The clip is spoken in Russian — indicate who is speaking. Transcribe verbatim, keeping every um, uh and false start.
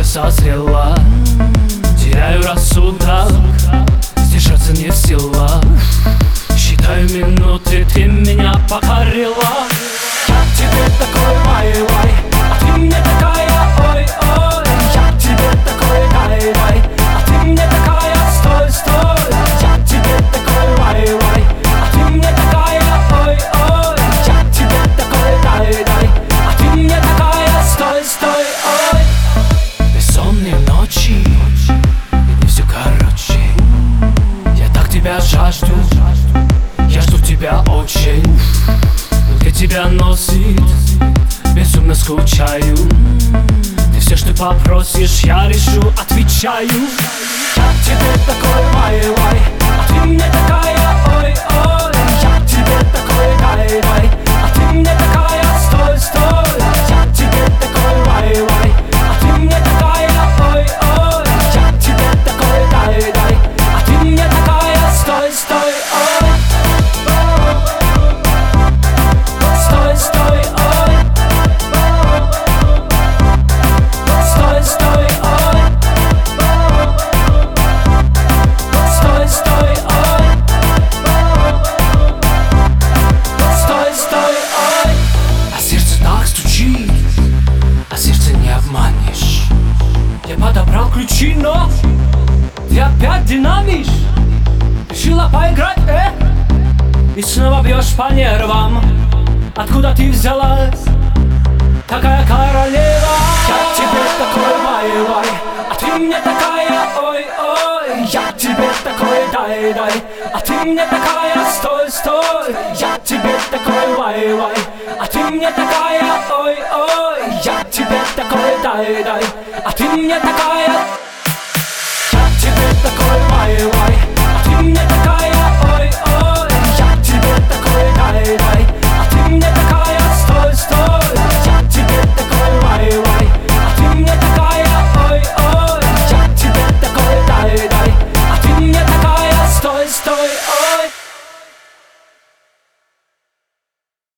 Speaker 1: созрела. Теряю рассудок, сдержаться не в силах. Считаю минуты, ты меня покорила. Я к тебе такой вай-вай, а ты мне такая ой-ой. Я к тебе такой дай-дай, а ты мне такая стой-стой. Я к тебе такой вай-вай, а ты мне такая ой-ой. Я к тебе такой дай-дай, а ты мне такая стой-стой. Ой, бессонные ночи, и не все короче. Я так тебя жажду, я жду тебя очень. Где тебя носит, безумно скучаю. Ты все, что попросишь, я решу, отвечаю. Я к тебе такой вай-вай, а ты мне такая ой-ой. Я к тебе такой дай-дай, а ты мне такая стой-стой. Я к тебе такой вай-вай, а ты мне такая ой-ой. Я к тебе такой дай-дай, а ты мне такая стой-стой. Ой, стой-стой, ой. Стой-стой, ой. Стой-стой, ой. Стой-стой, ой. А сердце так стучит, а сердце не обманешь. Я подобрал ключи, но ты опять динамишь. Решила поиграть, э? И снова бьешь по нервам. Откуда ты взялась, такая королева? Я к тебе такой вай-вай, а ты мне такая ой-ой. Я к тебе такой дай-дай, а ты мне такая стой-стой. Я к тебе такой вай-вай, а ты мне такая ой-ой. Я к тебе такой дай-дай, а ты мне такая